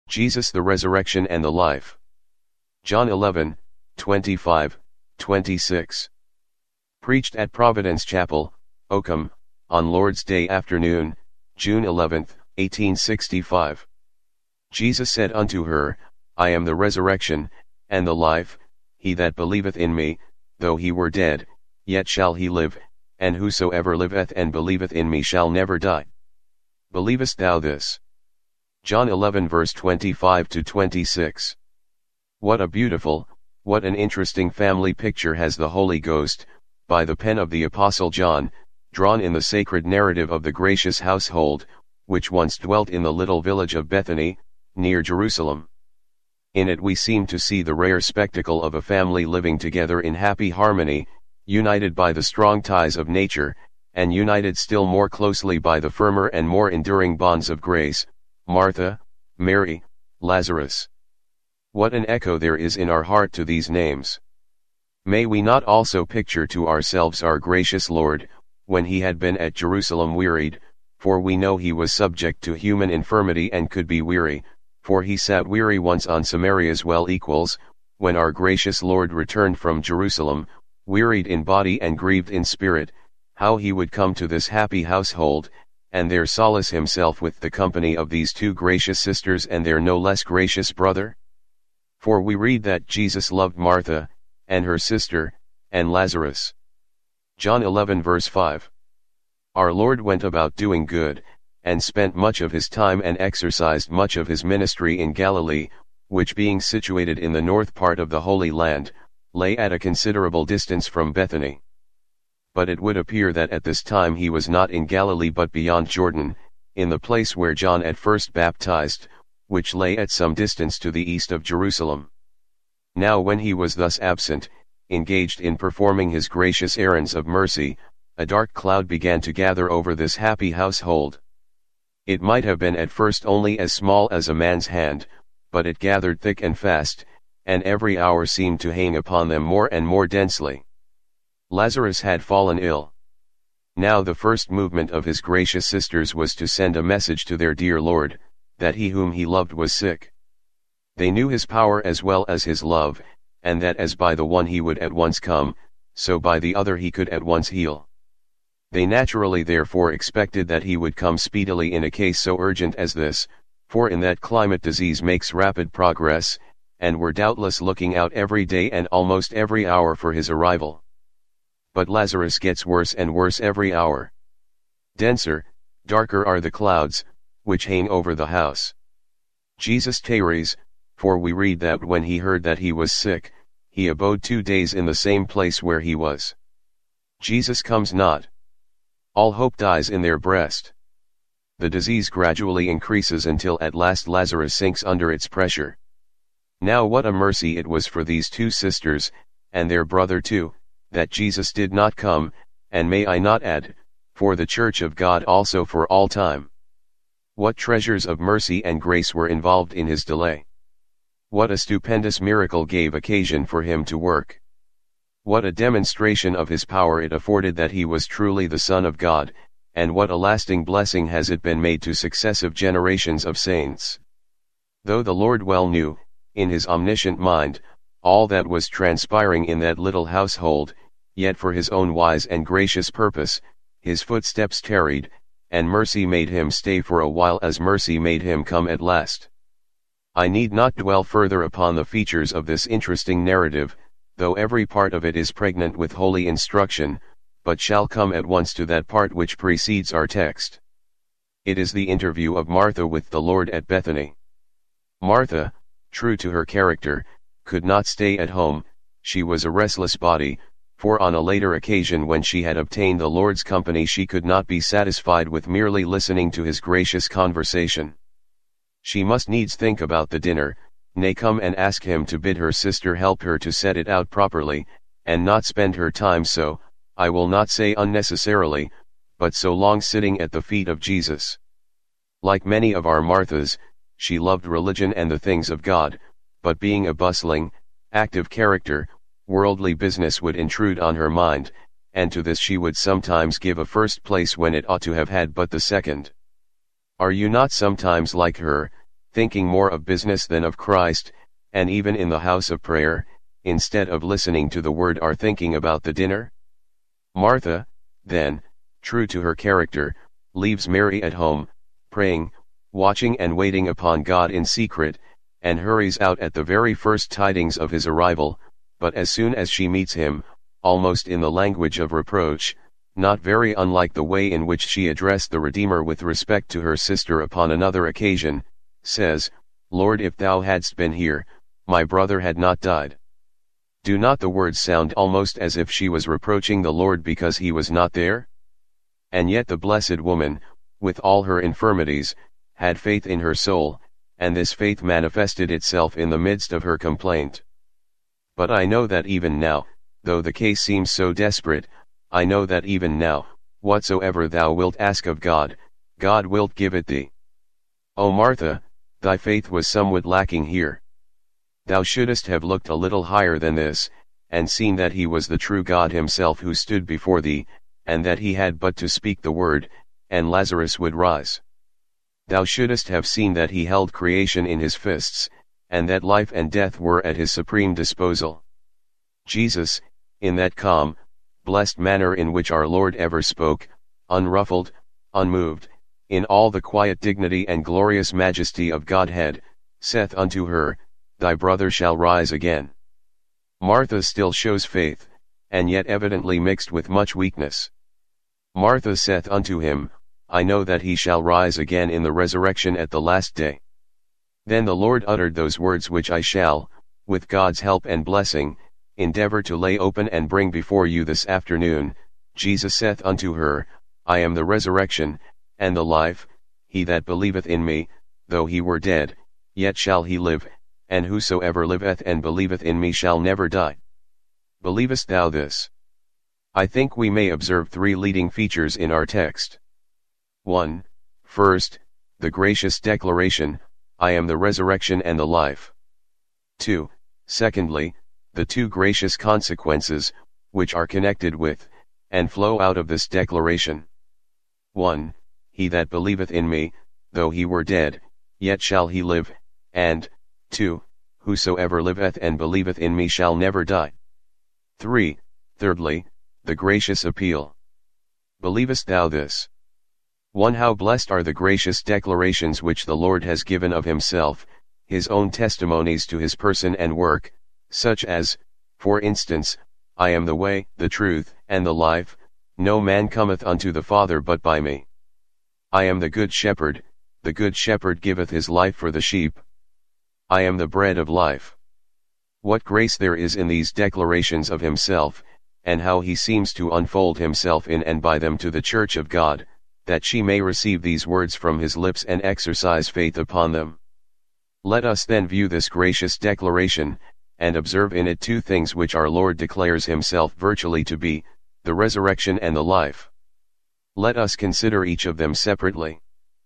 Jesus the resurrection and the life. John 11, 25, 26. Preached at Providence Chapel, Oakham, on Lord's Day afternoon, June 11, 1865. Jesus said unto her, I am the resurrection, and the life. He that believeth in me, though he were dead, yet shall he live, and whosoever liveth and believeth in me shall never die. Believest thou this? John 11 verse 25 to 26. What a beautiful, what an interesting family picture has the Holy Ghost, by the pen of the Apostle John, drawn in the sacred narrative of the gracious household, which once dwelt in the little village of Bethany, near Jerusalem. In it we seem to see the rare spectacle of a family living together in happy harmony, united by the strong ties of nature, and united still more closely by the firmer and more enduring bonds of grace, Martha, Mary, Lazarus. What an echo there is in our heart to these names. May we not also picture to ourselves our gracious Lord, when he had been at Jerusalem wearied, for we know he was subject to human infirmity and could be weary, for he sat weary once on Samaria's well equals, when our gracious Lord returned from Jerusalem, wearied in body and grieved in spirit, how he would come to this happy household, and there solace himself with the company of these two gracious sisters and their no less gracious brother? For we read that Jesus loved Martha, and her sister, and Lazarus. John 11 verse 5. Our Lord went about doing good, and spent much of his time and exercised much of his ministry in Galilee, which being situated in the north part of the Holy Land, lay at a considerable distance from Bethany. But it would appear that at this time he was not in Galilee but beyond Jordan, in the place where John at first baptized, which lay at some distance to the east of Jerusalem. Now when he was thus absent, engaged in performing his gracious errands of mercy, a dark cloud began to gather over this happy household. It might have been at first only as small as a man's hand, but it gathered thick and fast, and every hour seemed to hang upon them more and more densely. Lazarus had fallen ill. Now the first movement of his gracious sisters was to send a message to their dear Lord, that he whom he loved was sick. They knew his power as well as his love, and that as by the one he would at once come, so by the other he could at once heal. They naturally therefore expected that he would come speedily in a case so urgent as this, for in that climate disease makes rapid progress, and were doubtless looking out every day and almost every hour for his arrival. But Lazarus gets worse and worse every hour. Denser, darker are the clouds, which hang over the house. Jesus tarries, for we read that when he heard that he was sick, he abode 2 days in the same place where he was. Jesus comes not. All hope dies in their breast. The disease gradually increases until at last Lazarus sinks under its pressure. Now what a mercy it was for these two sisters, and their brother too, that Jesus did not come, and may I not add, for the Church of God also for all time. What treasures of mercy and grace were involved in his delay. What a stupendous miracle gave occasion for him to work. What a demonstration of his power it afforded that he was truly the Son of God, and what a lasting blessing has it been made to successive generations of saints. Though the Lord well knew, in his omniscient mind, all that was transpiring in that little household, yet for his own wise and gracious purpose, his footsteps tarried, and mercy made him stay for a while as mercy made him come at last. I need not dwell further upon the features of this interesting narrative, though every part of it is pregnant with holy instruction, but shall come at once to that part which precedes our text. It is the interview of Martha with the Lord at Bethany. Martha, true to her character, could not stay at home. She was a restless body, for on a later occasion when she had obtained the Lord's company she could not be satisfied with merely listening to his gracious conversation. She must needs think about the dinner, nay come and ask him to bid her sister help her to set it out properly, and not spend her time so, I will not say unnecessarily, but so long sitting at the feet of Jesus. Like many of our Marthas, she loved religion and the things of God, but being a bustling, active character, worldly business would intrude on her mind, and to this she would sometimes give a first place when it ought to have had but the second. Are you not sometimes like her, thinking more of business than of Christ, and even in the house of prayer, instead of listening to the word are thinking about the dinner? Martha, then, true to her character, leaves Mary at home, praying, watching and waiting upon God in secret, and hurries out at the very first tidings of his arrival, but as soon as she meets him, almost in the language of reproach, not very unlike the way in which she addressed the Redeemer with respect to her sister upon another occasion, says, "Lord, if thou hadst been here, my brother had not died." Do not the words sound almost as if she was reproaching the Lord because he was not there? And yet the blessed woman, with all her infirmities, had faith in her soul, and this faith manifested itself in the midst of her complaint. But I know that even now, though the case seems so desperate, I know that even now, whatsoever thou wilt ask of God, God wilt give it thee. O Martha, thy faith was somewhat lacking here. Thou shouldest have looked a little higher than this, and seen that he was the true God himself who stood before thee, and that he had but to speak the word, and Lazarus would rise. Thou shouldest have seen that he held creation in his fists, and that life and death were at his supreme disposal. Jesus, in that calm, blessed manner in which our Lord ever spoke, unruffled, unmoved, in all the quiet dignity and glorious majesty of Godhead, saith unto her, Thy brother shall rise again. Martha still shows faith, and yet evidently mixed with much weakness. Martha saith unto him, I know that he shall rise again in the resurrection at the last day. Then the Lord uttered those words which I shall, with God's help and blessing, endeavor to lay open and bring before you this afternoon. Jesus saith unto her, I am the resurrection, and the life. He that believeth in me, though he were dead, yet shall he live, and whosoever liveth and believeth in me shall never die. Believest thou this? I think we may observe three leading features in our text. 1. First, the gracious declaration, I am the resurrection and the life. 2. Secondly, the two gracious consequences, which are connected with, and flow out of this declaration. 1. He that believeth in me, though he were dead, yet shall he live, and, 2. Whosoever liveth and believeth in me shall never die. 3. Thirdly, the gracious appeal. Believest thou this? 1. How blessed are the gracious declarations which the Lord has given of himself, his own testimonies to his person and work, such as, for instance, I am the way, the truth, and the life, no man cometh unto the Father but by me. I am the good shepherd giveth his life for the sheep. I am the bread of life. What grace there is in these declarations of himself, and how he seems to unfold himself in and by them to the Church of God, that she may receive these words from his lips and exercise faith upon them. Let us then view this gracious declaration, and observe in it two things which our Lord declares himself virtually to be, the resurrection and the life. Let us consider each of them separately.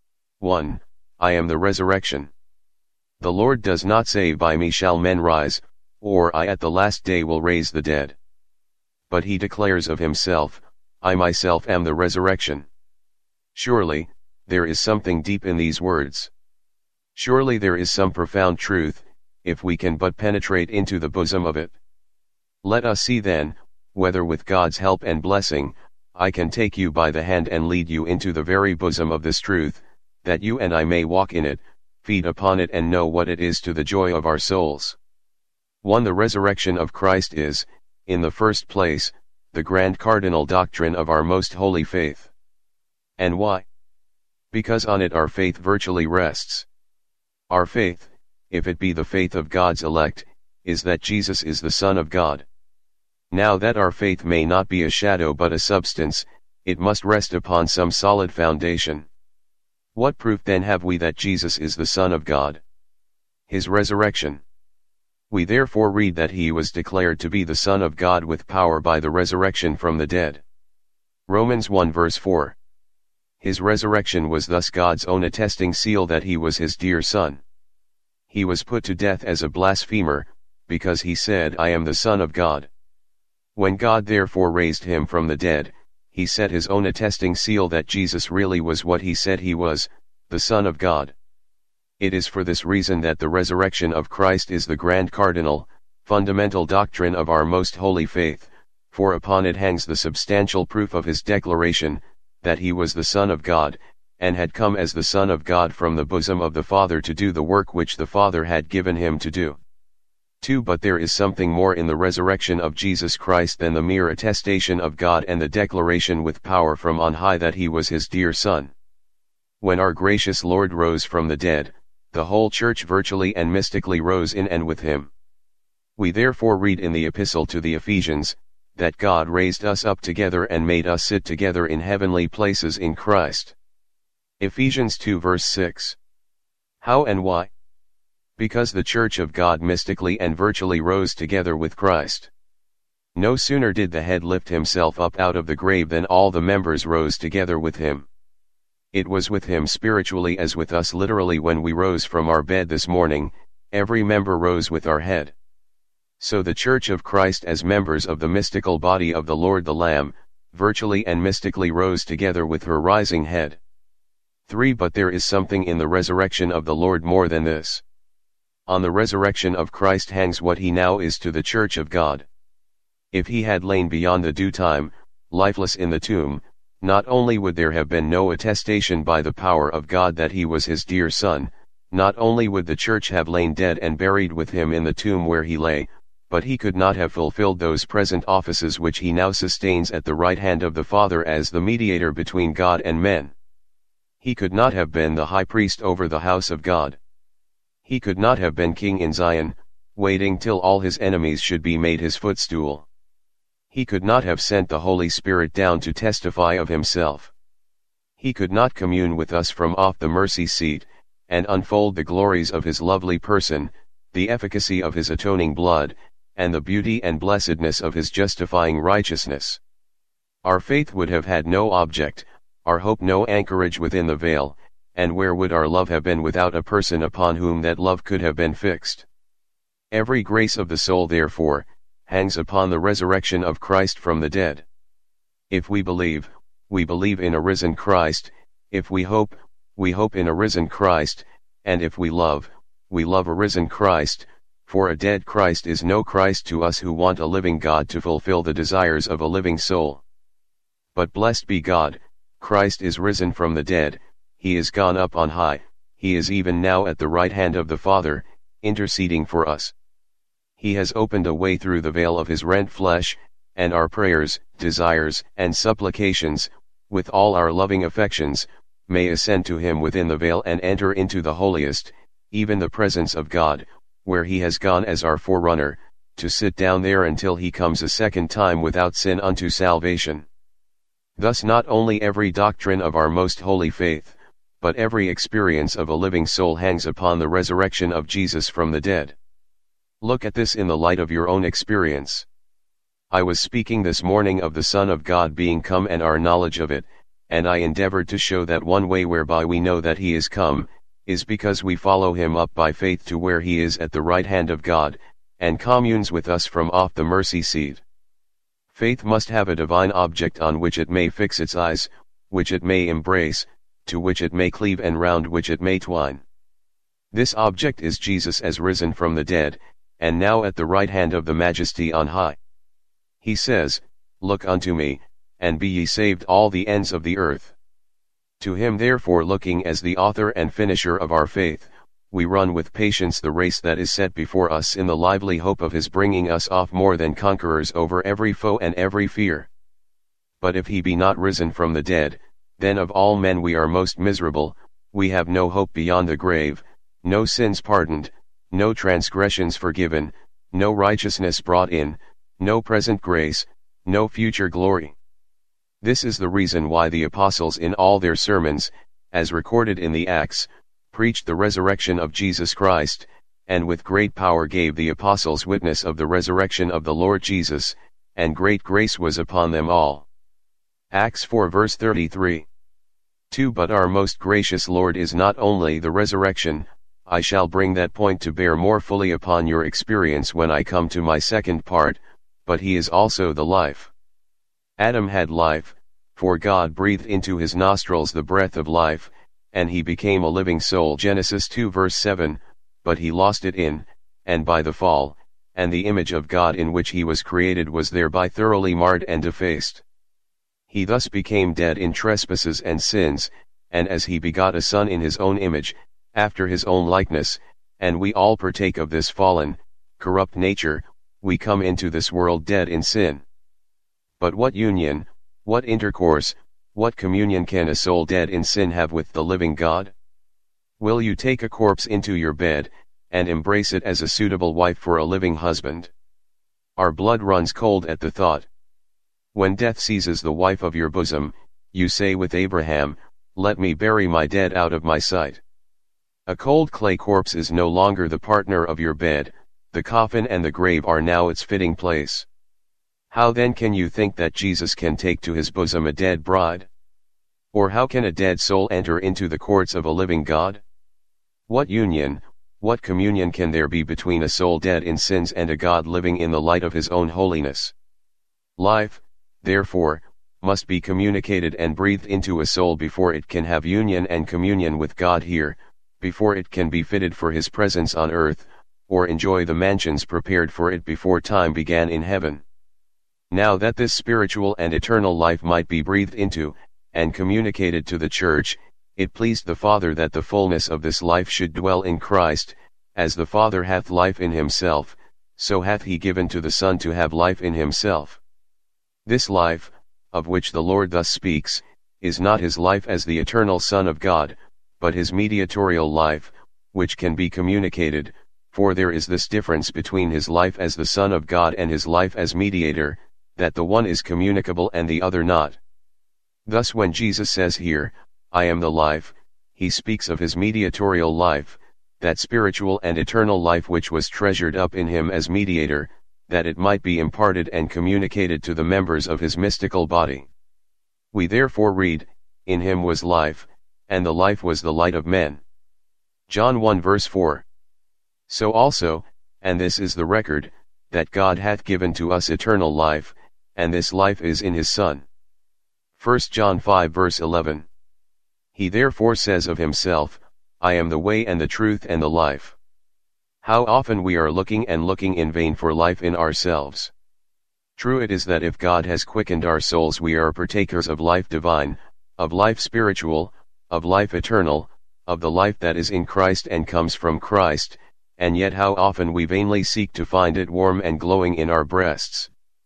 1. I am the resurrection. The Lord does not say by me shall men rise, or I at the last day will raise the dead. But he declares of himself, I myself am the resurrection. Surely, there is something deep in these words. Surely there is some profound truth, if we can but penetrate into the bosom of it. Let us see then, whether with God's help and blessing, I can take you by the hand and lead you into the very bosom of this truth, that you and I may walk in it, feed upon it and know what it is to the joy of our souls. 1. The resurrection of Christ is, in the first place, the grand cardinal doctrine of our most holy faith. And why? Because on it our faith virtually rests. Our faith, if it be the faith of God's elect, is that Jesus is the Son of God. Now that our faith may not be a shadow but a substance, it must rest upon some solid foundation. What proof then have we that Jesus is the Son of God? His resurrection. We therefore read that he was declared to be the Son of God with power by the resurrection from the dead. Romans 1 verse 4. His resurrection was thus God's own attesting seal that he was his dear Son. He was put to death as a blasphemer, because he said, I am the Son of God. When God therefore raised him from the dead, he set his own attesting seal that Jesus really was what he said he was, the Son of God. It is for this reason that the resurrection of Christ is the grand cardinal, fundamental doctrine of our most holy faith, for upon it hangs the substantial proof of his declaration, that he was the Son of God, and had come as the Son of God from the bosom of the Father to do the work which the Father had given him to do. 2. But there is something more in the resurrection of Jesus Christ than the mere attestation of God and the declaration with power from on high that he was his dear Son. When our gracious Lord rose from the dead, the whole church virtually and mystically rose in and with him. We therefore read in the epistle to the Ephesians, that God raised us up together and made us sit together in heavenly places in Christ. Ephesians 2 verse 6. How and why? Because the church of God mystically and virtually rose together with Christ. No sooner did the head lift himself up out of the grave than all the members rose together with him. It was with him spiritually as with us literally. When we rose from our bed this morning, every member rose with our head. So the church of Christ, as members of the mystical body of the Lord the Lamb, virtually and mystically rose together with her rising head. 3. But there is something in the resurrection of the Lord more than this. On the resurrection of Christ hangs what he now is to the church of God. If he had lain beyond the due time, lifeless in the tomb, not only would there have been no attestation by the power of God that he was his dear Son, not only would the church have lain dead and buried with him in the tomb where he lay, but he could not have fulfilled those present offices which he now sustains at the right hand of the Father as the mediator between God and men. He could not have been the high priest over the house of God. He could not have been king in Zion, waiting till all his enemies should be made his footstool. He could not have sent the Holy Spirit down to testify of himself. He could not commune with us from off the mercy seat, and unfold the glories of his lovely person, the efficacy of his atoning blood, and the beauty and blessedness of his justifying righteousness. Our faith would have had no object, our hope no anchorage within the veil, and where would our love have been without a person upon whom that love could have been fixed? Every grace of the soul therefore, hangs upon the resurrection of Christ from the dead. If we believe in a risen Christ; if we hope in a risen Christ; and if we love a risen Christ, for a dead Christ is no Christ to us who want a living God to fulfill the desires of a living soul. But blessed be God, Christ is risen from the dead, he is gone up on high, he is even now at the right hand of the Father, interceding for us. He has opened a way through the veil of his rent flesh, and our prayers, desires, and supplications, with all our loving affections, may ascend to him within the veil and enter into the holiest, even the presence of God, where he has gone as our forerunner, to sit down there until he comes a second time without sin unto salvation. Thus not only every doctrine of our most holy faith, but every experience of a living soul hangs upon the resurrection of Jesus from the dead. Look at this in the light of your own experience. I was speaking this morning of the Son of God being come and our knowledge of it, and I endeavored to show that one way whereby we know that he is come, is because we follow him up by faith to where he is at the right hand of God, and communes with us from off the mercy seat. Faith must have a divine object on which it may fix its eyes, which it may embrace, to which it may cleave and round which it may twine. This object is Jesus as risen from the dead, and now at the right hand of the Majesty on high. He says, "Look unto me, and be ye saved all the ends of the earth." To him therefore, looking as the author and finisher of our faith, we run with patience the race that is set before us in the lively hope of his bringing us off more than conquerors over every foe and every fear. But if he be not risen from the dead, then of all men we are most miserable, we have no hope beyond the grave, no sins pardoned, no transgressions forgiven, no righteousness brought in, no present grace, no future glory. This is the reason why the apostles in all their sermons, as recorded in the Acts, preached the resurrection of Jesus Christ, and with great power gave the apostles witness of the resurrection of the Lord Jesus, and great grace was upon them all. Acts 4 verse 33. 2. But our most gracious Lord is not only the resurrection. I shall bring that point to bear more fully upon your experience when I come to my second part, but he is also the life. Adam had life, for God breathed into his nostrils the breath of life, and he became a living soul. Genesis 2 verse 7, but he lost it in, and by the fall, and the image of God in which he was created was thereby thoroughly marred and defaced. He thus became dead in trespasses and sins, and as he begot a son in his own image, after his own likeness, and we all partake of this fallen, corrupt nature, we come into this world dead in sin. But what union, what intercourse, what communion can a soul dead in sin have with the living God? Will you take a corpse into your bed, and embrace it as a suitable wife for a living husband? Our blood runs cold at the thought. When death seizes the wife of your bosom, you say with Abraham, "Let me bury my dead out of my sight." A cold clay corpse is no longer the partner of your bed, the coffin and the grave are now its fitting place. How then can you think that Jesus can take to his bosom a dead bride? Or how can a dead soul enter into the courts of a living God? What union, what communion can there be between a soul dead in sins and a God living in the light of his own holiness? Life, therefore, must be communicated and breathed into a soul before it can have union and communion with God here, before it can be fitted for his presence on earth, or enjoy the mansions prepared for it before time began in heaven. Now that this spiritual and eternal life might be breathed into, and communicated to the church, it pleased the Father that the fullness of this life should dwell in Christ, as the Father hath life in himself, so hath he given to the Son to have life in himself. This life, of which the Lord thus speaks, is not his life as the eternal Son of God, but his mediatorial life, which can be communicated, for there is this difference between his life as the Son of God and his life as mediator, that the one is communicable and the other not. Thus when Jesus says here, "I am the life," he speaks of his mediatorial life, that spiritual and eternal life which was treasured up in him as mediator, that it might be imparted and communicated to the members of his mystical body. We therefore read, "In him was life, and the life was the light of men." John 1 verse 4. So also, and this is the record, that God hath given to us eternal life, and this life is in his Son. 1 John 5 verse 11. He therefore says of himself, "I am the way and the truth and the life." How often we are looking and looking in vain for life in ourselves. True it is that if God has quickened our souls we are partakers of life divine, of life spiritual, of life eternal, of the life that is in Christ and comes from Christ, and yet how often we vainly seek to find it warm and glowing in our breasts.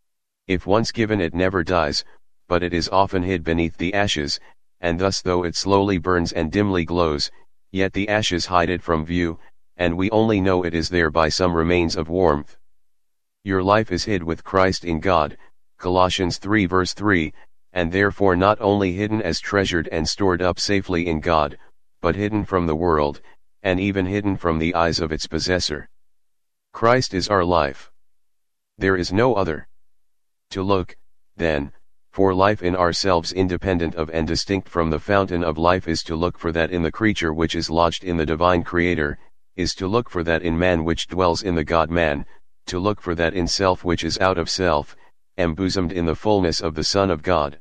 If once given it never dies, but it is often hid beneath the ashes, and thus though it slowly burns and dimly glows, yet the ashes hide it from view, and we only know it is there by some remains of warmth. Your life is hid with Christ in God, Colossians 3 verse 3, and therefore not only hidden as treasured and stored up safely in God, but hidden from the world, and even hidden from the eyes of its possessor. Christ is our life. There is no other. To look, then, for life in ourselves independent of and distinct from the fountain of life is to look for that in the creature which is lodged in the divine Creator, is to look for that in man which dwells in the God-man, to look for that in self which is out of self, embosomed in the fullness of the Son of God.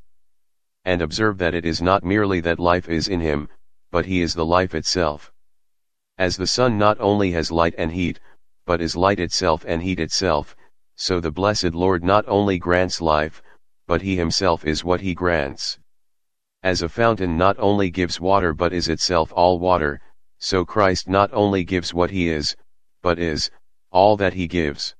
And observe that it is not merely that life is in him, but he is the life itself. As the Son not only has light and heat, but is light itself and heat itself, so the blessed Lord not only grants life, but he himself is what he grants. As a fountain not only gives water but is itself all water, so Christ not only gives what he is, but is all that he gives.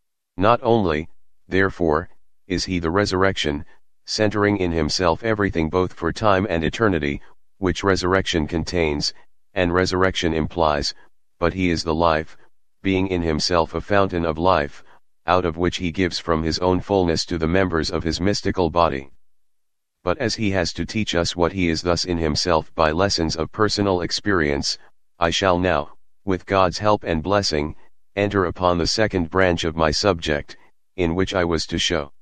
Not only, therefore, is he the resurrection, centering in himself everything both for time and eternity, which resurrection contains, and resurrection implies, but he is the life, being in himself a fountain of life, out of which he gives from his own fullness to the members of his mystical body. But as he has to teach us what he is thus in himself by lessons of personal experience, I shall now, with God's help and blessing, enter upon the second branch of my subject, in which I was to show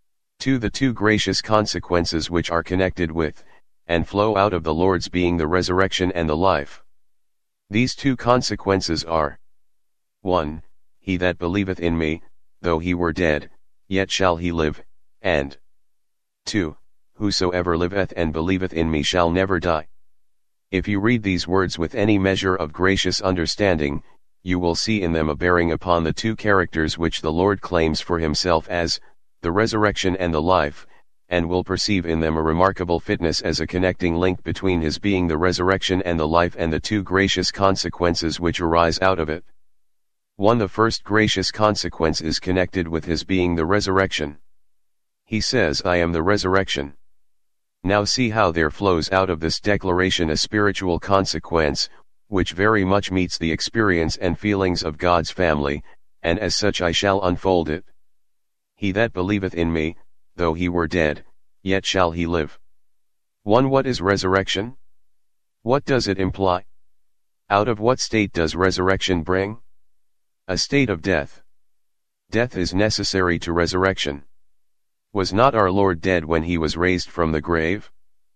to the two gracious consequences which are connected with, and flow out of the Lord's being the resurrection and the life. These two consequences are: 1. He that believeth in me, though he were dead, yet shall he live, and 2. Whosoever liveth and believeth in me shall never die. If you read these words with any measure of gracious understanding, you will see in them a bearing upon the two characters which the Lord claims for himself as, the resurrection and the life, and will perceive in them a remarkable fitness as a connecting link between his being the resurrection and the life and the two gracious consequences which arise out of it. 1. The first gracious consequence is connected with his being the resurrection. He says, I am the resurrection. Now see how there flows out of this declaration a spiritual consequence, which very much meets the experience and feelings of God's family, and as such I shall unfold it. He that believeth in me, though he were dead, yet shall he live. 1. What is resurrection? What does it imply? Out of what state does resurrection bring? A state of death. Death is necessary to resurrection. Was not our Lord dead when he was raised from the grave?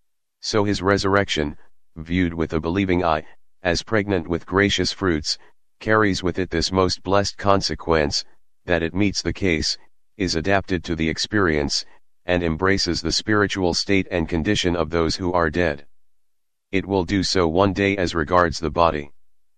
So his resurrection, viewed with a believing eye, as pregnant with gracious fruits, carries with it this most blessed consequence, that it meets the case, is adapted to the experience, and embraces the spiritual state and condition of those who are dead. It will do so one day as regards the body.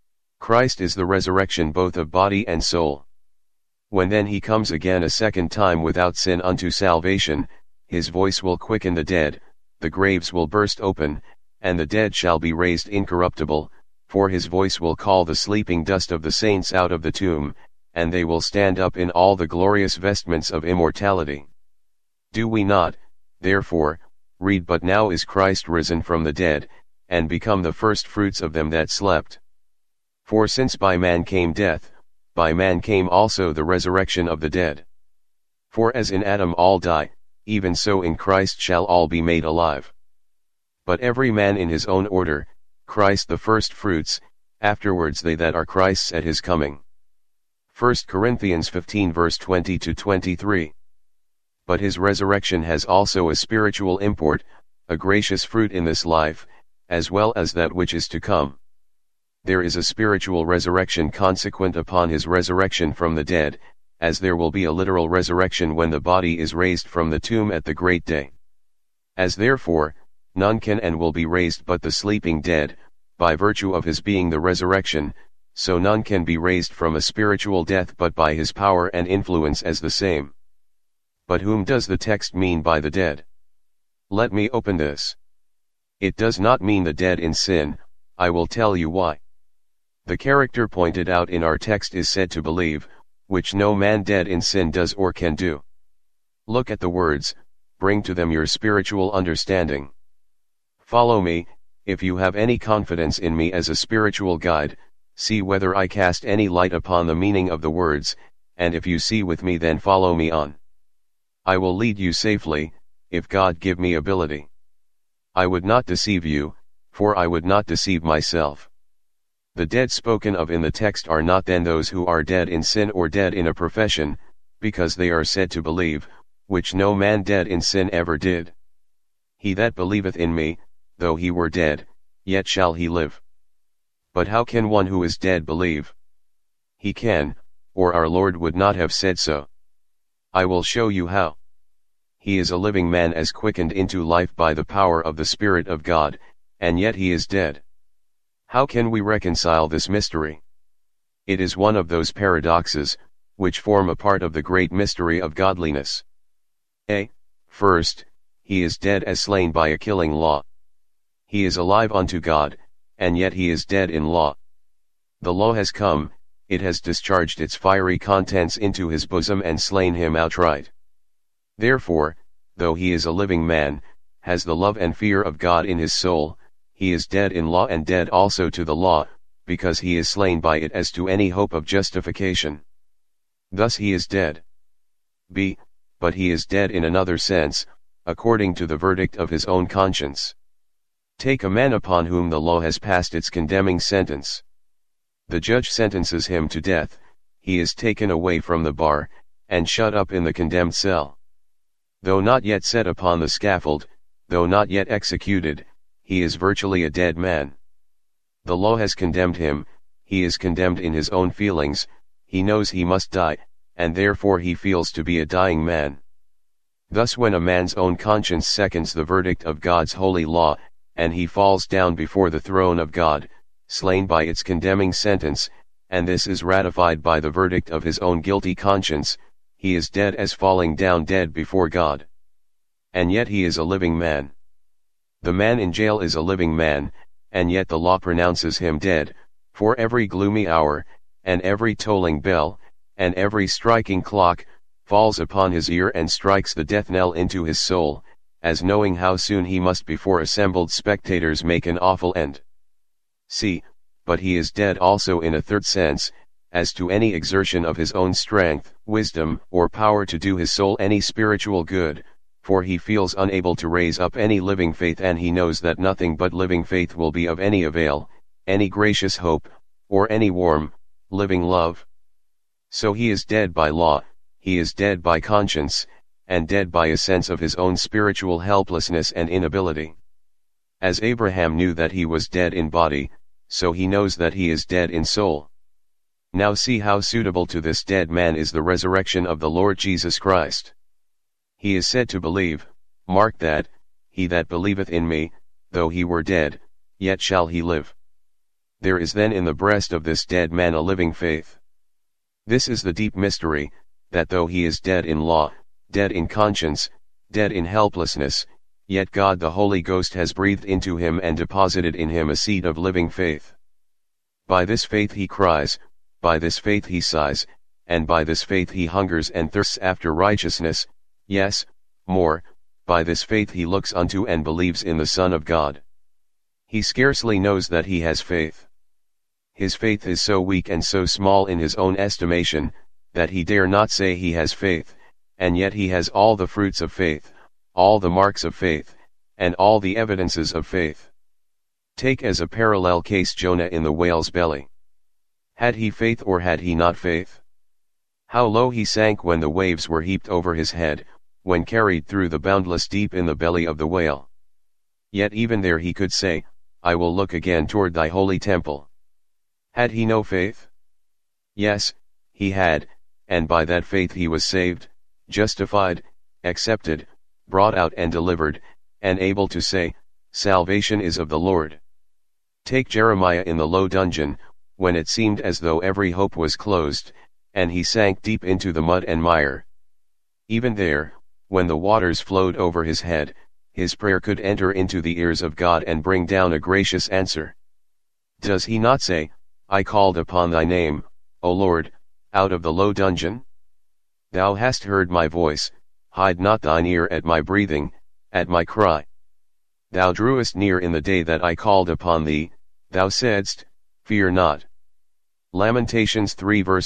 Christ is the resurrection both of body and soul. When then he comes again a second time without sin unto salvation, his voice will quicken the dead, the graves will burst open, and the dead shall be raised incorruptible, for his voice will call the sleeping dust of the saints out of the tomb, and they will stand up in all the glorious vestments of immortality. Do we not, therefore, read, but now is Christ risen from the dead, and become the first fruits of them that slept? For since by man came death, by man came also the resurrection of the dead. For as in Adam all die, even so in Christ shall all be made alive. But every man in his own order, Christ the first fruits, afterwards they that are Christ's at his coming. 1 Corinthians 15 verse 20-23. But his resurrection has also a spiritual import, a gracious fruit in this life, as well as that which is to come. There is a spiritual resurrection consequent upon his resurrection from the dead, as there will be a literal resurrection when the body is raised from the tomb at the great day. As therefore, none can and will be raised but the sleeping dead, by virtue of his being the resurrection, so none can be raised from a spiritual death but by his power and influence as the same. But whom does the text mean by the dead? Let me open this. It does not mean the dead in sin, I will tell you why. The character pointed out in our text is said to believe, which no man dead in sin does or can do. Look at the words, bring to them your spiritual understanding. Follow me, if you have any confidence in me as a spiritual guide, see whether I cast any light upon the meaning of the words, and if you see with me then follow me on. I will lead you safely, if God give me ability. I would not deceive you, for I would not deceive myself. The dead spoken of in the text are not then those who are dead in sin or dead in a profession, because they are said to believe, which no man dead in sin ever did. He that believeth in me, though he were dead, yet shall he live. But how can one who is dead believe? He can, or our Lord would not have said so. I will show you how. He is a living man as quickened into life by the power of the Spirit of God, and yet he is dead. How can we reconcile this mystery? It is one of those paradoxes, which form a part of the great mystery of godliness. First, he is dead as slain by a killing law. He is alive unto God, and yet he is dead in law. The law has come, it has discharged its fiery contents into his bosom and slain him outright. Therefore, though he is a living man, has the love and fear of God in his soul, he is dead in law and dead also to the law, because he is slain by it as to any hope of justification. Thus he is dead. But he is dead in another sense, according to the verdict of his own conscience. Take a man upon whom the law has passed its condemning sentence. The judge sentences him to death, he is taken away from the bar, and shut up in the condemned cell. Though not yet set upon the scaffold, though not yet executed, he is virtually a dead man. The law has condemned him, he is condemned in his own feelings, he knows he must die, and therefore he feels to be a dying man. Thus when a man's own conscience seconds the verdict of God's holy law, and he falls down before the throne of God, slain by its condemning sentence, and this is ratified by the verdict of his own guilty conscience, he is dead as falling down dead before God. And yet he is a living man. The man in jail is a living man, and yet the law pronounces him dead, for every gloomy hour, and every tolling bell, and every striking clock, falls upon his ear and strikes the death knell into his soul, as knowing how soon he must before assembled spectators make an awful end. See, but he is dead also in a third sense, as to any exertion of his own strength, wisdom, or power to do his soul any spiritual good, for he feels unable to raise up any living faith, and he knows that nothing but living faith will be of any avail, any gracious hope, or any warm, living love. So he is dead by law, he is dead by conscience, and dead by a sense of his own spiritual helplessness and inability. As Abraham knew that he was dead in body, so he knows that he is dead in soul. Now see how suitable to this dead man is the resurrection of the Lord Jesus Christ. He is said to believe, mark that, he that believeth in me, though he were dead, yet shall he live. There is then in the breast of this dead man a living faith. This is the deep mystery, that though he is dead in law, dead in conscience, dead in helplessness, yet God the Holy Ghost has breathed into him and deposited in him a seed of living faith. By this faith he cries, by this faith he sighs, and by this faith he hungers and thirsts after righteousness, yes, more, by this faith he looks unto and believes in the Son of God. He scarcely knows that he has faith. His faith is so weak and so small in his own estimation, that he dare not say he has faith, and yet he has all the fruits of faith, all the marks of faith, and all the evidences of faith. Take as a parallel case Jonah in the whale's belly. Had he faith or had he not faith? How low he sank when the waves were heaped over his head, when carried through the boundless deep in the belly of the whale. Yet even there he could say, I will look again toward thy holy temple. Had he no faith? Yes, he had, and by that faith he was saved, justified, accepted, brought out and delivered, and able to say, Salvation is of the Lord. Take Jeremiah in the low dungeon, when it seemed as though every hope was closed, and he sank deep into the mud and mire. Even there, when the waters flowed over his head, his prayer could enter into the ears of God and bring down a gracious answer. Does he not say, I called upon thy name, O Lord, out of the low dungeon? Thou hast heard my voice, hide not thine ear at my breathing, at my cry. Thou drewest near in the day that I called upon thee, thou saidst, Fear not. Lamentations 3 verse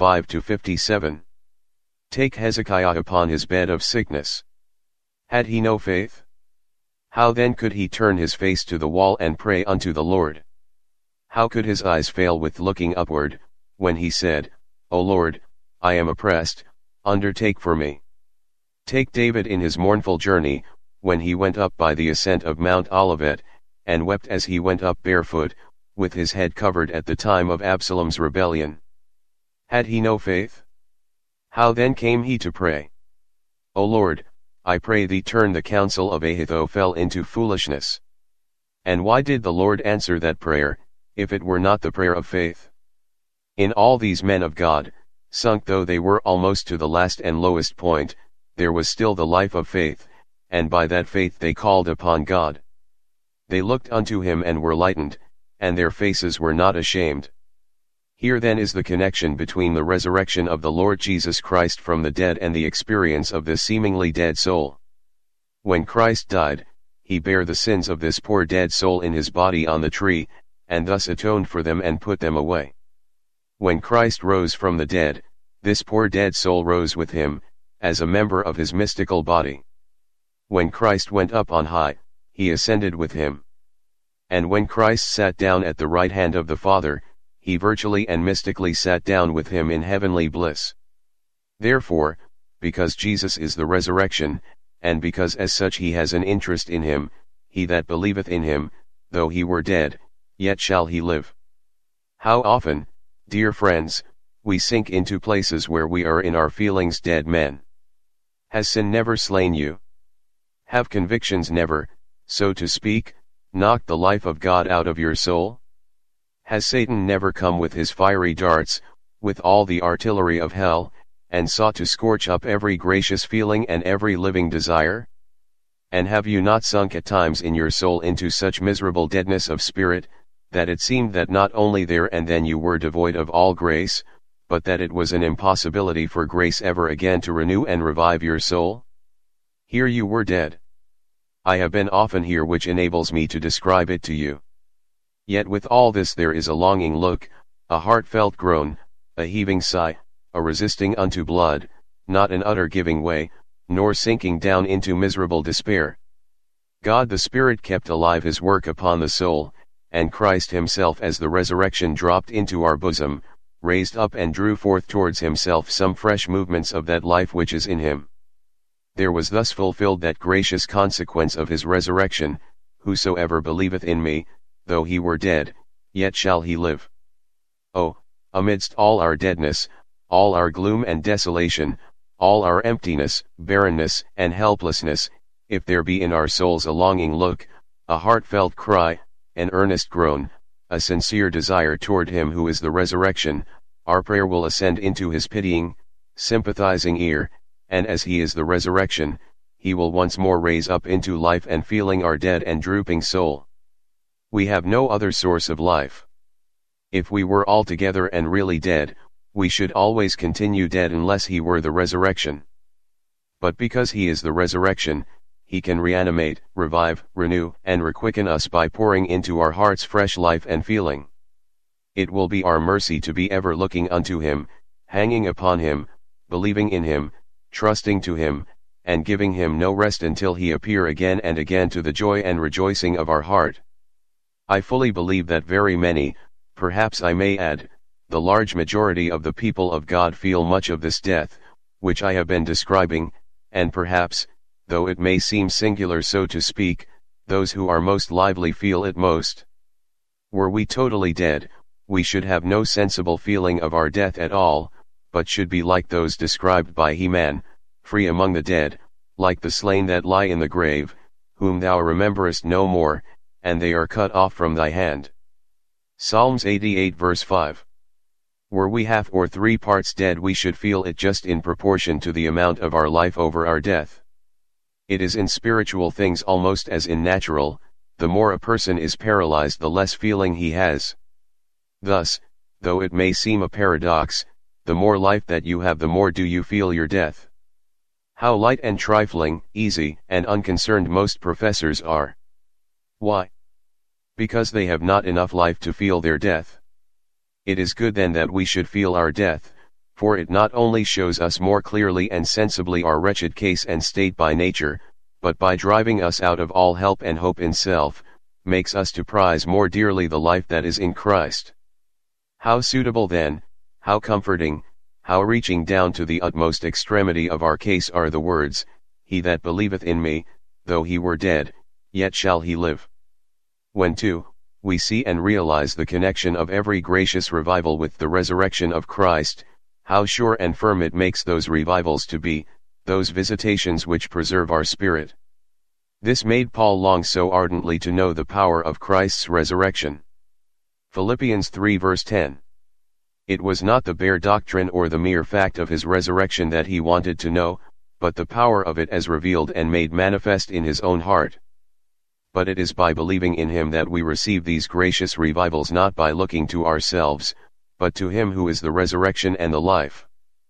55-57. Take Hezekiah upon his bed of sickness. Had he no faith? How then could he turn his face to the wall and pray unto the Lord? How could his eyes fail with looking upward, when he said, O Lord, I am oppressed, undertake for me. Take David in his mournful journey, when he went up by the ascent of Mount Olivet, and wept as he went up barefoot, with his head covered at the time of Absalom's rebellion. Had he no faith? How then came he to pray? O Lord, I pray thee turn the counsel of Ahithophel into foolishness. And why did the Lord answer that prayer, if it were not the prayer of faith? In all these men of God, sunk though they were almost to the last and lowest point, there was still the life of faith, and by that faith they called upon God. They looked unto him and were lightened, and their faces were not ashamed. Here then is the connection between the resurrection of the Lord Jesus Christ from the dead and the experience of this seemingly dead soul. When Christ died, he bare the sins of this poor dead soul in his body on the tree, and thus atoned for them and put them away. When Christ rose from the dead, this poor dead soul rose with him, as a member of his mystical body. When Christ went up on high, he ascended with him. And when Christ sat down at the right hand of the Father, he virtually and mystically sat down with him in heavenly bliss. Therefore, because Jesus is the resurrection, and because as such he has an interest in him, he that believeth in him, though he were dead, yet shall he live. How often, dear friends, we sink into places where we are in our feelings dead men. Has sin never slain you? Have convictions never, so to speak, knocked the life of God out of your soul? Has Satan never come with his fiery darts, with all the artillery of hell, and sought to scorch up every gracious feeling and every living desire? And have you not sunk at times in your soul into such miserable deadness of spirit, that it seemed that not only there and then you were devoid of all grace, but that it was an impossibility for grace ever again to renew and revive your soul? Here you were dead. I have been often here, which enables me to describe it to you. Yet with all this there is a longing look, a heartfelt groan, a heaving sigh, a resisting unto blood, not an utter giving way, nor sinking down into miserable despair. God the Spirit kept alive his work upon the soul, and Christ himself as the resurrection dropped into our bosom, raised up and drew forth towards himself some fresh movements of that life which is in him. There was thus fulfilled that gracious consequence of his resurrection, whosoever believeth in me, though he were dead, yet shall he live. Oh, amidst all our deadness, all our gloom and desolation, all our emptiness, barrenness, and helplessness, if there be in our souls a longing look, a heartfelt cry, an earnest groan, a sincere desire toward him who is the resurrection, our prayer will ascend into his pitying, sympathizing ear, and as he is the resurrection, he will once more raise up into life and feeling our dead and drooping soul. We have no other source of life. If we were altogether and really dead, we should always continue dead unless he were the resurrection. But because he is the resurrection, he can reanimate, revive, renew, and requicken us by pouring into our hearts fresh life and feeling. It will be our mercy to be ever looking unto him, hanging upon him, believing in him, trusting to him, and giving him no rest until he appear again and again to the joy and rejoicing of our heart. I fully believe that very many, perhaps I may add, the large majority of the people of God feel much of this death, which I have been describing, and perhaps, though it may seem singular so to speak, those who are most lively feel it most. Were we totally dead, we should have no sensible feeling of our death at all, but should be like those described by Heman, free among the dead, like the slain that lie in the grave, whom thou rememberest no more, and they are cut off from thy hand. Psalms 88 verse 5. Were we half or 3 parts dead, we should feel it just in proportion to the amount of our life over our death. It is in spiritual things almost as in natural, the more a person is paralyzed the less feeling he has. Thus, though it may seem a paradox, the more life that you have the more do you feel your death. How light and trifling, easy and unconcerned most professors are. Why? Because they have not enough life to feel their death. It is good then that we should feel our death, for it not only shows us more clearly and sensibly our wretched case and state by nature, but by driving us out of all help and hope in self, makes us to prize more dearly the life that is in Christ. How suitable then, how comforting, how reaching down to the utmost extremity of our case are the words, "He that believeth in me, though he were dead, yet shall he live." When too, we see and realize the connection of every gracious revival with the resurrection of Christ, how sure and firm it makes those revivals to be, those visitations which preserve our spirit. This made Paul long so ardently to know the power of Christ's resurrection. Philippians 3 verse 10. It was not the bare doctrine or the mere fact of his resurrection that he wanted to know, but the power of it as revealed and made manifest in his own heart. But it is by believing in him that we receive these gracious revivals, not by looking to ourselves, but to him who is the resurrection and the life.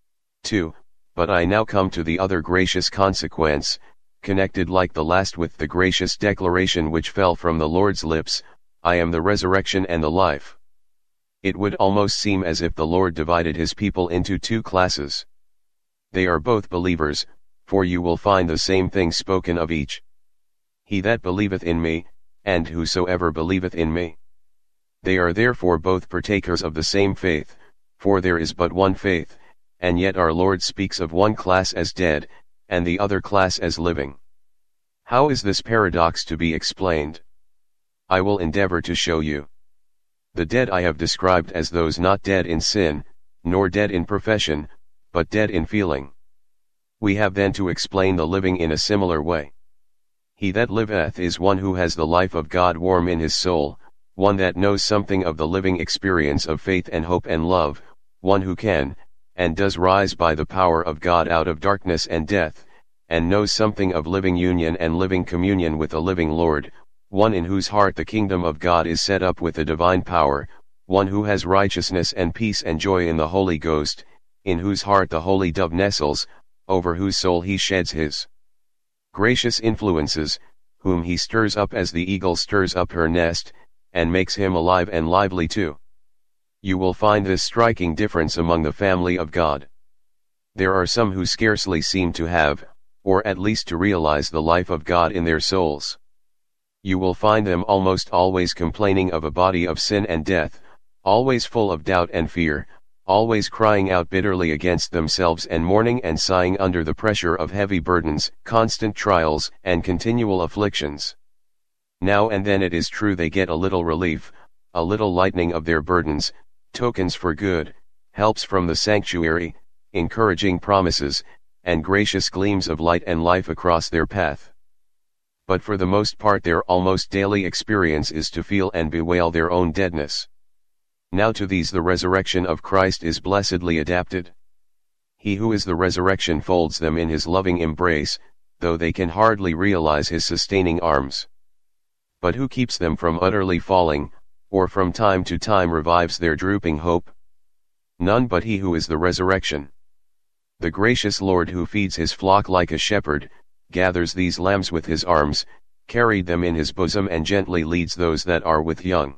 2. But I now come to the other gracious consequence, connected like the last with the gracious declaration which fell from the Lord's lips, "I am the resurrection and the life." It would almost seem as if the Lord divided his people into 2 classes. They are both believers, for you will find the same thing spoken of each. He that believeth in me, and whosoever believeth in me. They are therefore both partakers of the same faith, for there is but one faith, and yet our Lord speaks of one class as dead, and the other class as living. How is this paradox to be explained? I will endeavor to show you. The dead I have described as those not dead in sin, nor dead in profession, but dead in feeling. We have then to explain the living in a similar way. He that liveth is one who has the life of God warm in his soul, one that knows something of the living experience of faith and hope and love, one who can, and does rise by the power of God out of darkness and death, and knows something of living union and living communion with a living Lord, one in whose heart the kingdom of God is set up with a divine power, one who has righteousness and peace and joy in the Holy Ghost, in whose heart the Holy Dove nestles, over whose soul he sheds his gracious influences, whom he stirs up as the eagle stirs up her nest, and makes him alive and lively too. You will find this striking difference among the family of God. There are some who scarcely seem to have, or at least to realize the life of God in their souls. You will find them almost always complaining of a body of sin and death, always full of doubt and fear, always crying out bitterly against themselves and mourning and sighing under the pressure of heavy burdens, constant trials, and continual afflictions. Now and then it is true they get a little relief, a little lightening of their burdens, tokens for good, helps from the sanctuary, encouraging promises, and gracious gleams of light and life across their path. But for the most part their almost daily experience is to feel and bewail their own deadness. Now to these the resurrection of Christ is blessedly adapted. He who is the resurrection folds them in his loving embrace, though they can hardly realize his sustaining arms. But who keeps them from utterly falling, or from time to time revives their drooping hope? None but he who is the resurrection. The gracious Lord who feeds his flock like a shepherd, gathers these lambs with his arms, carried them in his bosom and gently leads those that are with young.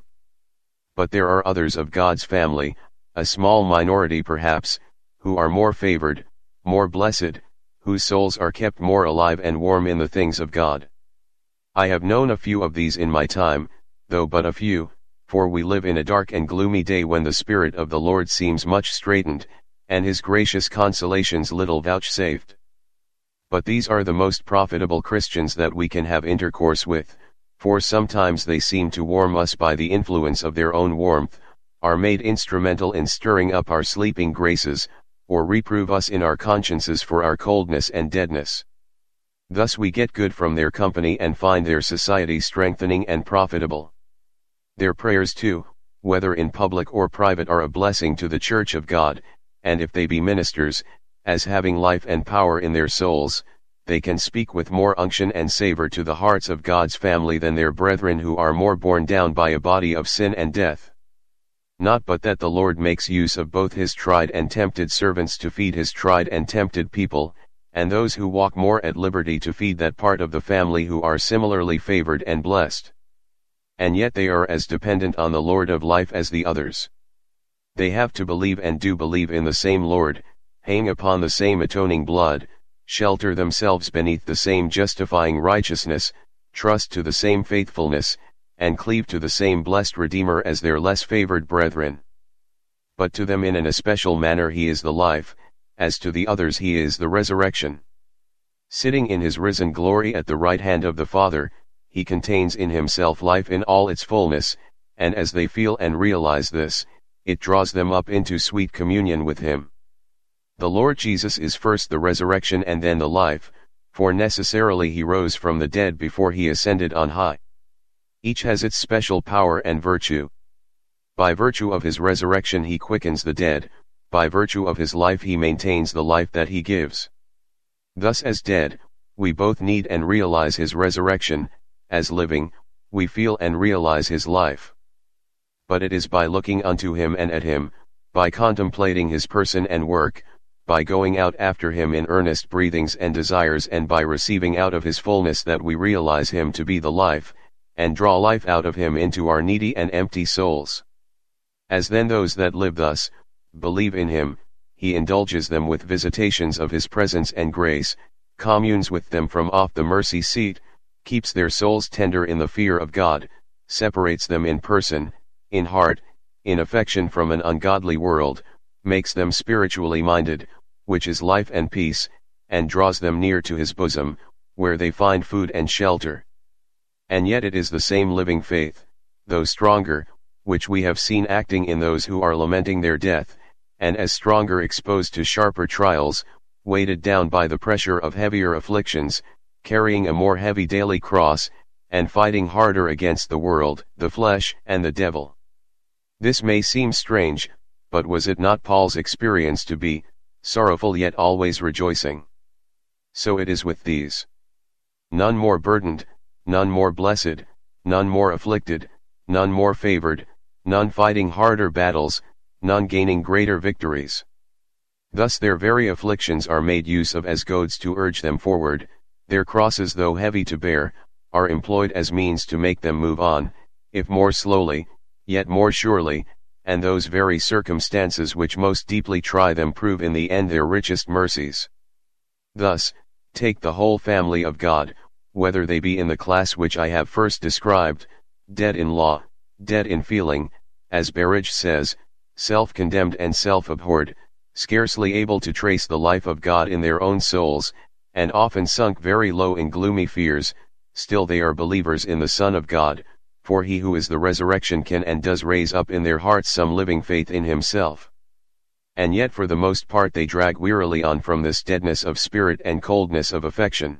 But there are others of God's family, a small minority perhaps, who are more favored, more blessed, whose souls are kept more alive and warm in the things of God. I have known a few of these in my time, though but a few, for we live in a dark and gloomy day when the Spirit of the Lord seems much straitened, and his gracious consolations little vouchsafed. But these are the most profitable Christians that we can have intercourse with, for sometimes they seem to warm us by the influence of their own warmth, are made instrumental in stirring up our sleeping graces, or reprove us in our consciences for our coldness and deadness. Thus we get good from their company and find their society strengthening and profitable. Their prayers too, whether in public or private, are a blessing to the Church of God, and if they be ministers, as having life and power in their souls, they can speak with more unction and savor to the hearts of God's family than their brethren who are more borne down by a body of sin and death. Not but that the Lord makes use of both his tried and tempted servants to feed his tried and tempted people, and those who walk more at liberty to feed that part of the family who are similarly favored and blessed. And yet they are as dependent on the Lord of life as the others. They have to believe and do believe in the same Lord, hang upon the same atoning blood, shelter themselves beneath the same justifying righteousness, trust to the same faithfulness, and cleave to the same blessed Redeemer as their less favored brethren. But to them in an especial manner he is the life, as to the others he is the resurrection. Sitting in his risen glory at the right hand of the Father, he contains in himself life in all its fullness, and as they feel and realize this, it draws them up into sweet communion with him. The Lord Jesus is first the resurrection and then the life, for necessarily he rose from the dead before he ascended on high. Each has its special power and virtue. By virtue of his resurrection he quickens the dead, by virtue of his life he maintains the life that he gives. Thus as dead, we both need and realize his resurrection, as living, we feel and realize his life. But it is by looking unto him and at him, by contemplating his person and work, by going out after him in earnest breathings and desires, and by receiving out of his fullness that we realize him to be the life, and draw life out of him into our needy and empty souls. As then those that live thus, believe in him, he indulges them with visitations of his presence and grace, communes with them from off the mercy seat, keeps their souls tender in the fear of God, separates them in person, in heart, in affection from an ungodly world, makes them spiritually minded, which is life and peace, and draws them near to his bosom, where they find food and shelter. And yet it is the same living faith, though stronger, which we have seen acting in those who are lamenting their death, and as stronger exposed to sharper trials, weighted down by the pressure of heavier afflictions, carrying a more heavy daily cross, and fighting harder against the world, the flesh, and the devil. This may seem strange, but was it not Paul's experience to be sorrowful yet always rejoicing? So it is with these. None more burdened, none more blessed, none more afflicted, none more favored, none fighting harder battles, none gaining greater victories. Thus their very afflictions are made use of as goads to urge them forward, their crosses though heavy to bear, are employed as means to make them move on, if more slowly, yet more surely, and those very circumstances which most deeply try them prove in the end their richest mercies. Thus, take the whole family of God, whether they be in the class which I have first described, dead in law, dead in feeling, as Berridge says, self-condemned and self-abhorred, scarcely able to trace the life of God in their own souls, and often sunk very low in gloomy fears, still they are believers in the Son of God, for he who is the resurrection can and does raise up in their hearts some living faith in himself. And yet for the most part they drag wearily on from this deadness of spirit and coldness of affection.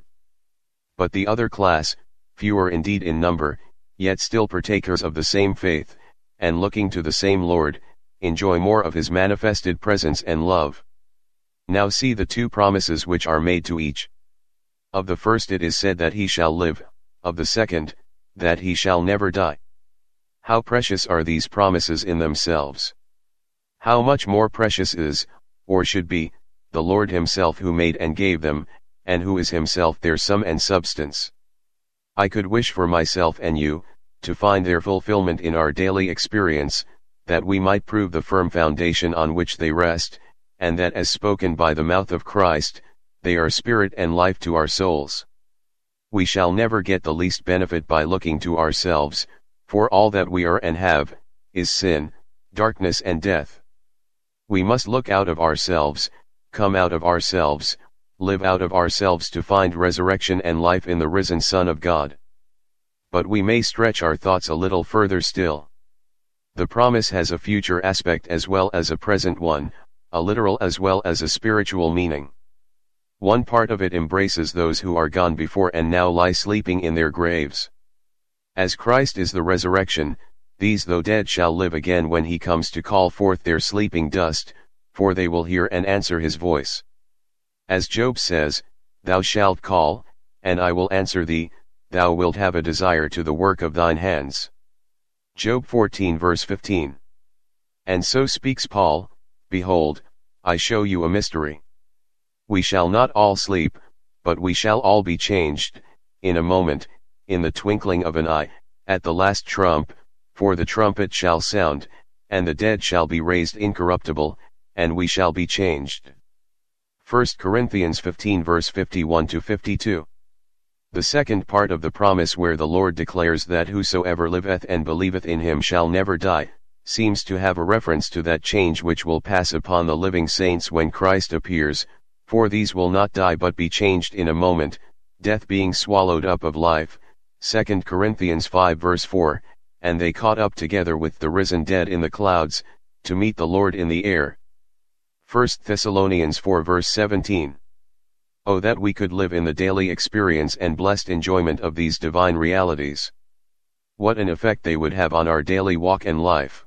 But the other class, fewer indeed in number, yet still partakers of the same faith, and looking to the same Lord, enjoy more of his manifested presence and love. Now see the two promises which are made to each. Of the first it is said that he shall live, of the second, that he shall never die. How precious are these promises in themselves! How much more precious is, or should be, the Lord himself who made and gave them, and who is himself their sum and substance. I could wish for myself and you, to find their fulfillment in our daily experience, that we might prove the firm foundation on which they rest, and that as spoken by the mouth of Christ, they are spirit and life to our souls. We shall never get the least benefit by looking to ourselves, for all that we are and have, is sin, darkness and death. We must look out of ourselves, come out of ourselves, live out of ourselves to find resurrection and life in the risen Son of God. But we may stretch our thoughts a little further still. The promise has a future aspect as well as a present one, a literal as well as a spiritual meaning. One part of it embraces those who are gone before and now lie sleeping in their graves. As Christ is the resurrection, these though dead shall live again when he comes to call forth their sleeping dust, for they will hear and answer his voice. As Job says, "Thou shalt call, and I will answer thee, thou wilt have a desire to the work of thine hands." Job 14 verse 15. And so speaks Paul, "Behold, I show you a mystery. We shall not all sleep, but we shall all be changed, in a moment, in the twinkling of an eye, at the last trump, for the trumpet shall sound, and the dead shall be raised incorruptible, and we shall be changed." 1 Corinthians 15 verse 51-52. The second part of the promise where the Lord declares that whosoever liveth and believeth in him shall never die, seems to have a reference to that change which will pass upon the living saints when Christ appears, for these will not die but be changed in a moment, death being swallowed up of life, 2 Corinthians 5 verse 4, and they caught up together with the risen dead in the clouds, to meet the Lord in the air. 1 Thessalonians 4 verse 17. Oh, that we could live in the daily experience and blessed enjoyment of these divine realities. What an effect they would have on our daily walk and life.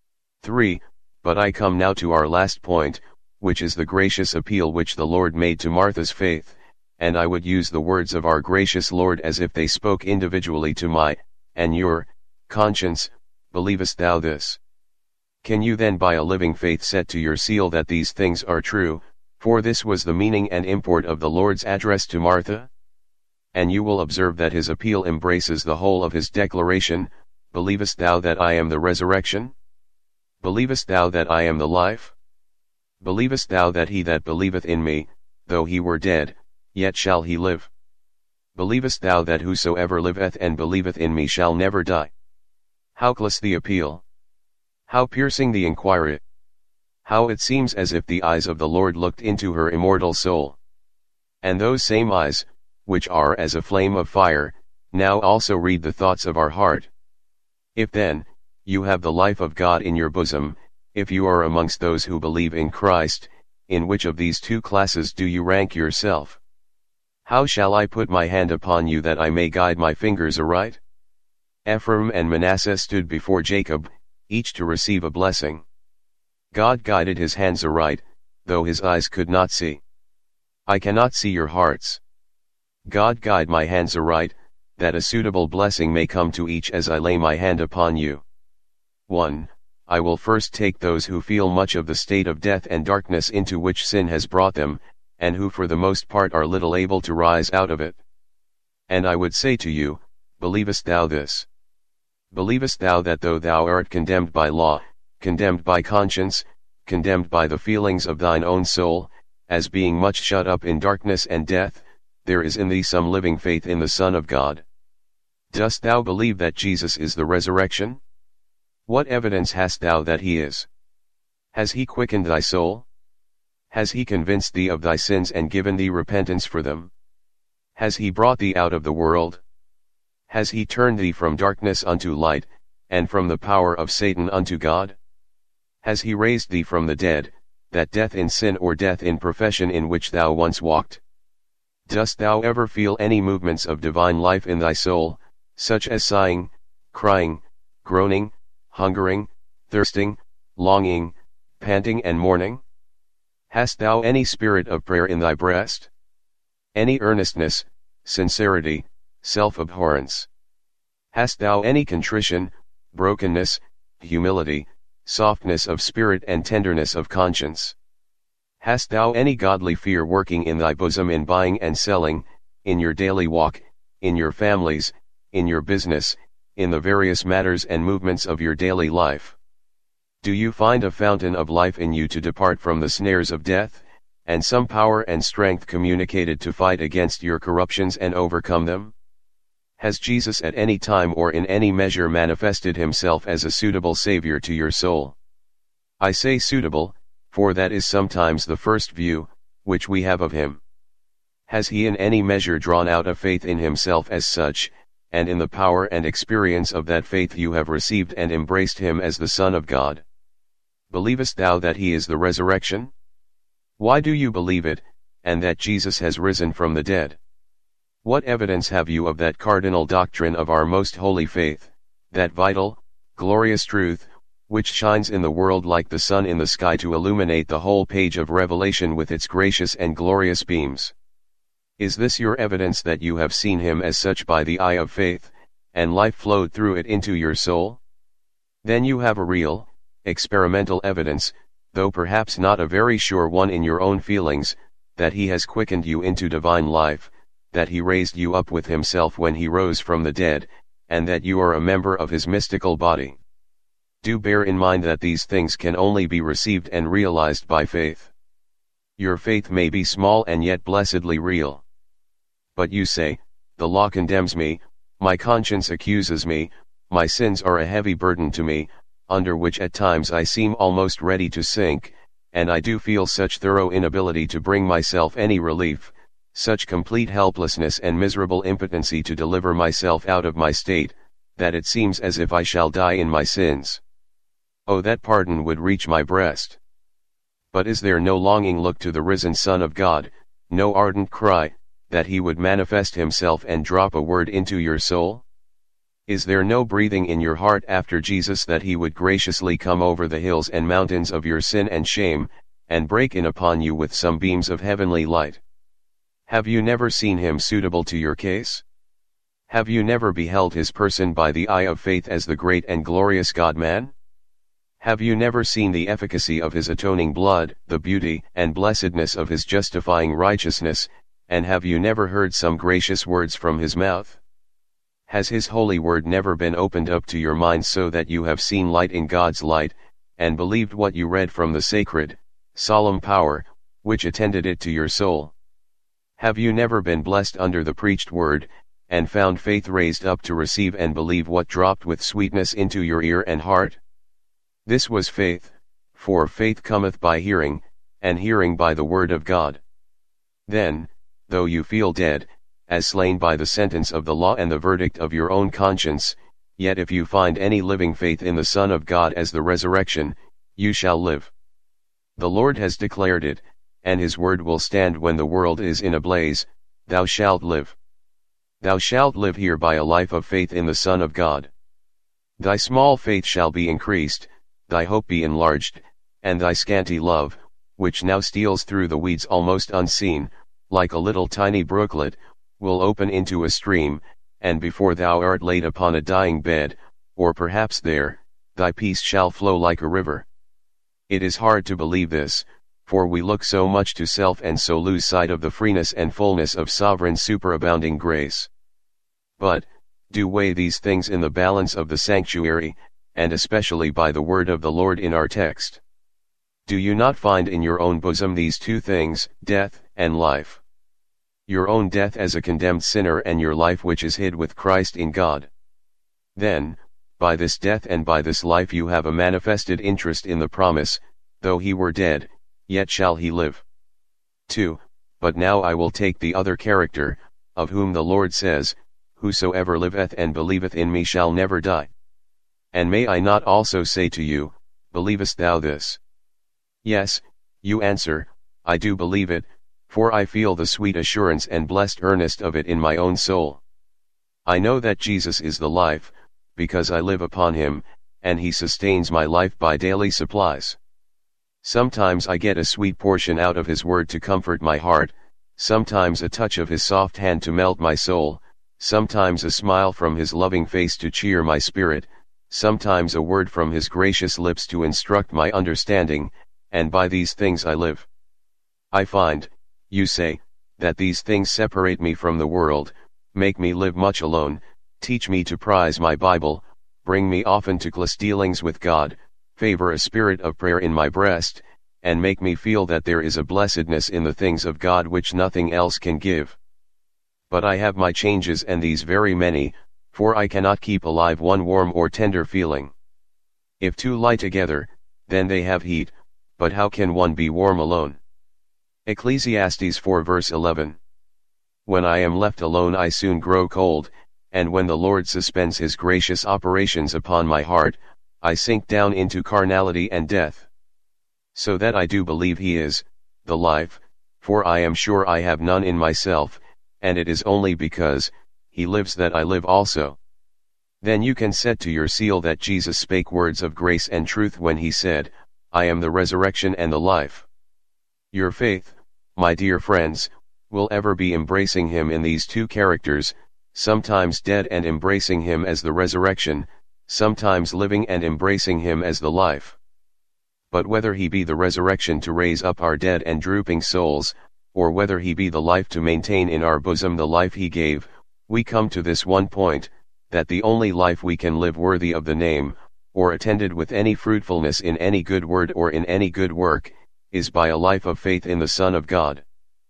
3. But I come now to our last point, which is the gracious appeal which the Lord made to Martha's faith, and I would use the words of our gracious Lord as if they spoke individually to my, and your, conscience. Believest thou this? Can you then by a living faith set to your seal that these things are true, for this was the meaning and import of the Lord's address to Martha? And you will observe that his appeal embraces the whole of his declaration, "Believest thou that I am the resurrection? Believest thou that I am the life? Believest thou that he that believeth in me, though he were dead, yet shall he live? Believest thou that whosoever liveth and believeth in me shall never die?" How close the appeal! How piercing the inquiry! How it seems as if the eyes of the Lord looked into her immortal soul. And those same eyes, which are as a flame of fire, now also read the thoughts of our heart. If then, you have the life of God in your bosom, if you are amongst those who believe in Christ, in which of these two classes do you rank yourself? How shall I put my hand upon you that I may guide my fingers aright? Ephraim and Manasseh stood before Jacob, each to receive a blessing. God guided his hands aright, though his eyes could not see. I cannot see your hearts. God guide my hands aright, that a suitable blessing may come to each as I lay my hand upon you. 1. I will first take those who feel much of the state of death and darkness into which sin has brought them, and who for the most part are little able to rise out of it. And I would say to you, believest thou this? Believest thou that though thou art condemned by law, condemned by conscience, condemned by the feelings of thine own soul, as being much shut up in darkness and death, there is in thee some living faith in the Son of God? Dost thou believe that Jesus is the resurrection? What evidence hast thou that he is? Has he quickened thy soul? Has he convinced thee of thy sins and given thee repentance for them? Has he brought thee out of the world? Has he turned thee from darkness unto light, and from the power of Satan unto God? Has he raised thee from the dead, that death in sin or death in profession in which thou once walked? Dost thou ever feel any movements of divine life in thy soul, such as sighing, crying, groaning, hungering, thirsting, longing, panting and mourning? Hast thou any spirit of prayer in thy breast? Any earnestness, sincerity, self-abhorrence? Hast thou any contrition, brokenness, humility, softness of spirit and tenderness of conscience? Hast thou any godly fear working in thy bosom in buying and selling, in your daily walk, in your families, in your business, in the various matters and movements of your daily life? Do you find a fountain of life in you to depart from the snares of death, and some power and strength communicated to fight against your corruptions and overcome them? Has Jesus at any time or in any measure manifested himself as a suitable Savior to your soul? I say suitable, for that is sometimes the first view, which we have of him. Has he in any measure drawn out a faith in himself as such, and in the power and experience of that faith you have received and embraced him as the Son of God? Believest thou that he is the resurrection? Why do you believe it, and that Jesus has risen from the dead? What evidence have you of that cardinal doctrine of our most holy faith, that vital, glorious truth, which shines in the world like the sun in the sky to illuminate the whole page of Revelation with its gracious and glorious beams? Is this your evidence that you have seen him as such by the eye of faith, and life flowed through it into your soul? Then you have a real, experimental evidence, though perhaps not a very sure one in your own feelings, that he has quickened you into divine life, that he raised you up with himself when he rose from the dead, and that you are a member of his mystical body. Do bear in mind that these things can only be received and realized by faith. Your faith may be small and yet blessedly real. But you say, the law condemns me, my conscience accuses me, my sins are a heavy burden to me, under which at times I seem almost ready to sink, and I do feel such thorough inability to bring myself any relief, such complete helplessness and miserable impotency to deliver myself out of my state, that it seems as if I shall die in my sins. Oh, that pardon would reach my breast! But is there no longing look to the risen Son of God, no ardent cry, that he would manifest himself and drop a word into your soul? Is there no breathing in your heart after Jesus that he would graciously come over the hills and mountains of your sin and shame, and break in upon you with some beams of heavenly light? Have you never seen him suitable to your case? Have you never beheld his person by the eye of faith as the great and glorious God-man? Have you never seen the efficacy of his atoning blood, the beauty and blessedness of his justifying righteousness, and have you never heard some gracious words from his mouth? Has his holy word never been opened up to your mind so that you have seen light in God's light, and believed what you read from the sacred, solemn power, which attended it to your soul? Have you never been blessed under the preached word, and found faith raised up to receive and believe what dropped with sweetness into your ear and heart? This was faith, for faith cometh by hearing, and hearing by the word of God. Then, though you feel dead, as slain by the sentence of the law and the verdict of your own conscience, yet if you find any living faith in the Son of God as the resurrection, you shall live. The Lord has declared it, and his word will stand when the world is in a blaze, thou shalt live. Thou shalt live here by a life of faith in the Son of God. Thy small faith shall be increased, thy hope be enlarged, and thy scanty love, which now steals through the weeds almost unseen, like a little tiny brooklet, will open into a stream, and before thou art laid upon a dying bed, or perhaps there, thy peace shall flow like a river. It is hard to believe this, for we look so much to self and so lose sight of the freeness and fullness of sovereign superabounding grace. But, do weigh these things in the balance of the sanctuary, and especially by the word of the Lord in our text. Do you not find in your own bosom these two things, death and life? Your own death as a condemned sinner and your life which is hid with Christ in God. Then, by this death and by this life you have a manifested interest in the promise, though he were dead, yet shall he live. 2. But now I will take the other character, of whom the Lord says, Whosoever liveth and believeth in me shall never die. And may I not also say to you, Believest thou this? Yes, you answer, I do believe it, for I feel the sweet assurance and blessed earnest of it in my own soul. I know that Jesus is the life, because I live upon him, and he sustains my life by daily supplies. Sometimes I get a sweet portion out of his word to comfort my heart, sometimes a touch of his soft hand to melt my soul, sometimes a smile from his loving face to cheer my spirit, sometimes a word from his gracious lips to instruct my understanding, and by these things I live. I find, you say, that these things separate me from the world, make me live much alone, teach me to prize my Bible, bring me often to close dealings with God, favor a spirit of prayer in my breast, and make me feel that there is a blessedness in the things of God which nothing else can give. But I have my changes and these very many, for I cannot keep alive one warm or tender feeling. If two lie together, then they have heat, but how can one be warm alone? Ecclesiastes 4 verse 11. When I am left alone I soon grow cold, and when the Lord suspends his gracious operations upon my heart, I sink down into carnality and death. So that I do believe he is, the life, for I am sure I have none in myself, and it is only because he lives that I live also. Then you can set to your seal that Jesus spake words of grace and truth when he said, I am the resurrection and the life. Your faith, my dear friends, will ever be embracing him in these two characters, sometimes dead and embracing him as the resurrection, sometimes living and embracing him as the life. But whether he be the resurrection to raise up our dead and drooping souls, or whether he be the life to maintain in our bosom the life he gave, we come to this one point, that the only life we can live worthy of the name, or attended with any fruitfulness in any good word or in any good work, is by a life of faith in the Son of God.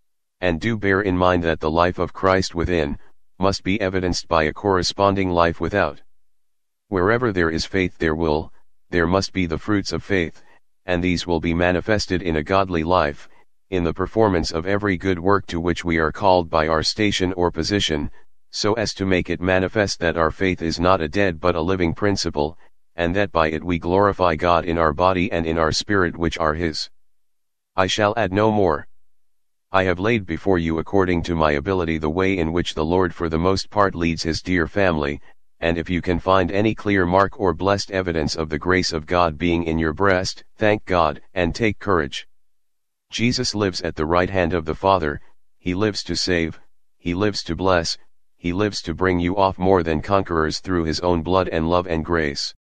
And do bear in mind that the life of Christ within, must be evidenced by a corresponding life without. Wherever there is faith there must be the fruits of faith, and these will be manifested in a godly life, in the performance of every good work to which we are called by our station or position, so as to make it manifest that our faith is not a dead but a living principle, and that by it we glorify God in our body and in our spirit which are his. I shall add no more. I have laid before you according to my ability the way in which the Lord for the most part leads his dear family, and if you can find any clear mark or blessed evidence of the grace of God being in your breast, thank God, and take courage. Jesus lives at the right hand of the Father, he lives to save, he lives to bless, he lives to bring you off more than conquerors through his own blood and love and grace.